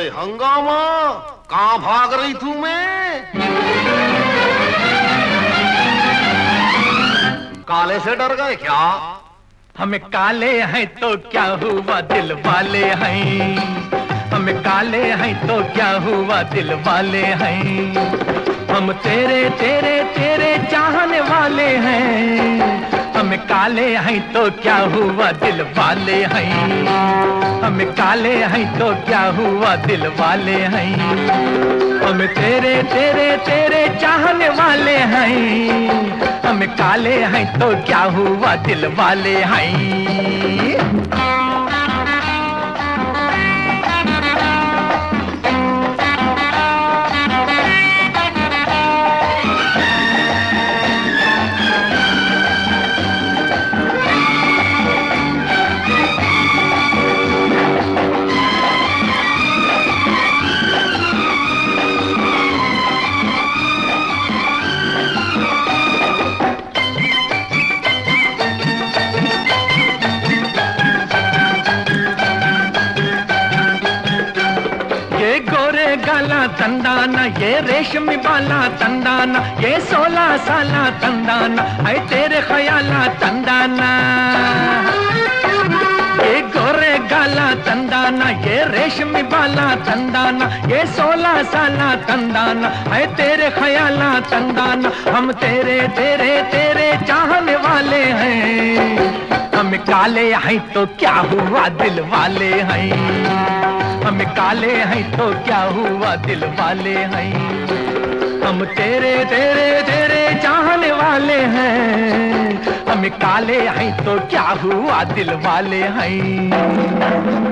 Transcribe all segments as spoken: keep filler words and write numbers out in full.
हंगामा, कहाँ भाग रही थू मैं? काले से डर गए क्या? हम काले हैं तो क्या हुआ दिल वाले हैं, हम काले हैं तो क्या हुआ दिल वाले हैं, हम तेरे तेरे तेरे चाहने वाले हैं, हम काले हैं तो क्या हुआ दिल वाले हैं, हम काले हैं तो क्या हुआ दिल वाले हैं, हम तेरे तेरे तेरे चाहने वाले हैं, हम काले हैं तो क्या हुआ दिल वाले हैं। तंदाना ये रेशमी बाला तंदाना, ये सोलह साला तंदाना है तेरे ख्याला तंदाना, ये गोरे गाला तंदाना, ये रेशमी बाला तंदाना, ये सोलह साला तंदाना है तेरे ख्याला तंदाना, हम तेरे तेरे तेरे चाहने वाले हैं, हम काले हैं तो क्या हुआ दिल वाले हैं, हम काले हैं तो क्या हुआ दिल वाले हैं, हम तेरे तेरे तेरे चाहने वाले हैं, हम काले हैं तो क्या हुआ दिल वाले हैं।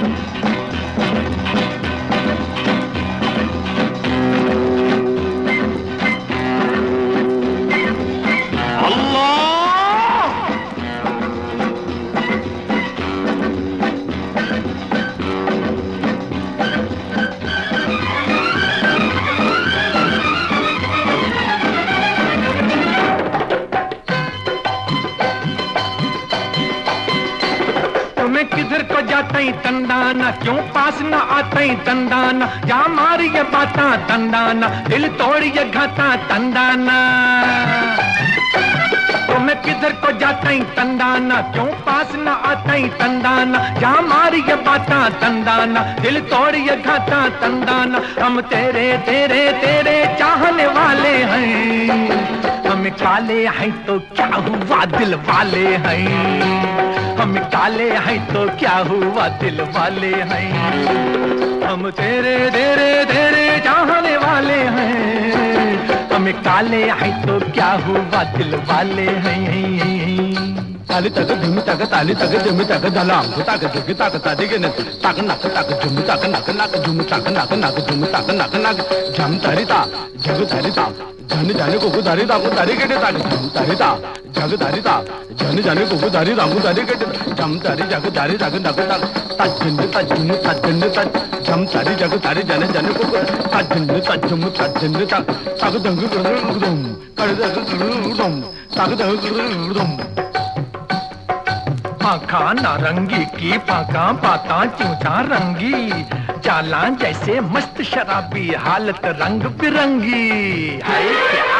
किधर को जाता ही तंदाना, क्यों पास न आता ही तंदाना, जा मारी ये बाता तंदाना, दिल तोड़ ये घाता तंदाना, तो मैं किधर को जाता ही तंदाना, क्यों पास न आता ही तंदाना, जा मारी ये बाता तंदाना, दिल तोड़ ये घाता तंदाना, हम तेरे तेरे तेरे चाहने वाले हैं, हम काले हैं तो क्या हुआ दिल वाले हैं, हम काले हैं तो क्या हुआ दिल वाले हैं, हम तेरे तेरे तेरे चाहने वाले हैं, हम काले हैं तो क्या हुआ दिल वाले हैं। ताली तक धुम तक ताली तक धुम तक दलाम तक धुक तक तादी के नक तक नक तक झुम तक नक नक झुम तक नक नक झुम तक नक नक झम तारीता जग तारीता जन जाने को दारी दा को दारी के ताक झम तारीता जग तारीता जन जाने को दारी दा को दारी के झम तारी जग दारी जग नक तक तजन तजन तजन तज झम तारी जग तारी जन जाने को तजन तजम तजन तक तक दंग गुदुम कर दंग गुदुम तक दंग गुदुम पाखा नारंगी की पाका पाता चूचा रंगी, चाला जैसे मस्त शराबी हालत रंग बिरंगी है क्या।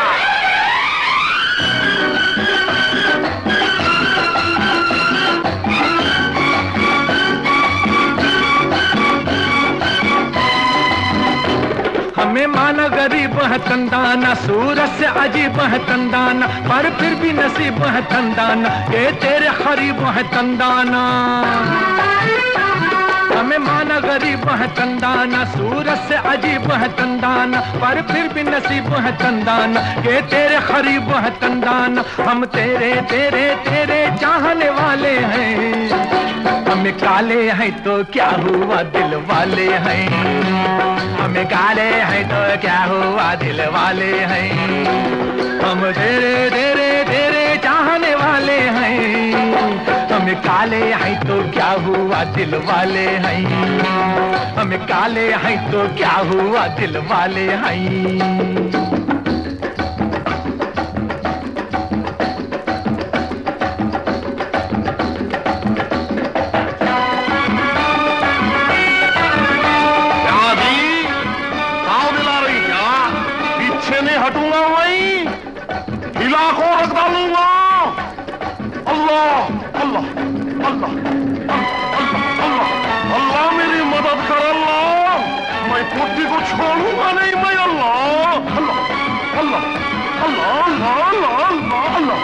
हमें माना गरीब है तंदाना, सूरत से अजीब है तंदाना, पर फिर भी नसीब है तंदाना, ये तेरे खरीब है तंदाना। हमें माना गरीब है तंदाना, सूरत से अजीब है तंदाना, पर फिर भी नसीब है तंदाना, ये तेरे खरीब है तंदाना, हम तेरे तेरे तेरे चाहने वाले हैं, हम काले हैं तो क्या हुआ दिल वाले हैं, हम काले हैं तो क्या हुआ दिल वाले हैं, हम तेरे तेरे तेरे चाहने वाले हैं, हम काले हैं तो क्या हुआ दिल वाले हैं, हम काले हैं तो क्या हुआ दिल वाले हैं। अल्लाह अल्लाह मेरी मदद कर अल्लाह, मैं पोती को छोड़ूंगा नहीं मैं। अल्लाह अल्लाह अल्लाह अल्लाह अल्लाह अल्लाह अल्लाह